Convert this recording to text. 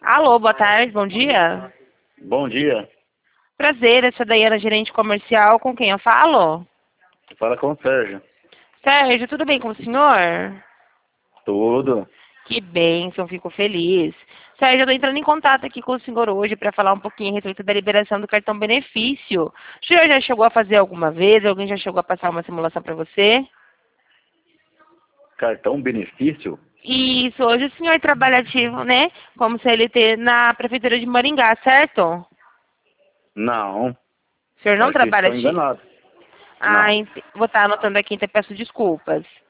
Alô, boa tarde, bom dia. Bom dia. Prazer, essa daí era gerente comercial, com quem eu falo? Fala com o Sérgio. Sérgio, tudo bem com o senhor? Tudo. Que bênção, fico feliz. Sérgio, eu estou entrando em contato aqui com o senhor hoje para falar um pouquinho a respeito da liberação do cartão benefício. O senhor já chegou a fazer alguma vez? Alguém já chegou a passar uma simulação para você? Cartão benefício? Isso, hoje o senhor trabalha ativo, né? Como CLT na Prefeitura de Maringá, certo? O Não. senhor não Acho que trabalha estou ativo? enganado. Ah, Não. vou estar anotando aqui, então peço desculpas.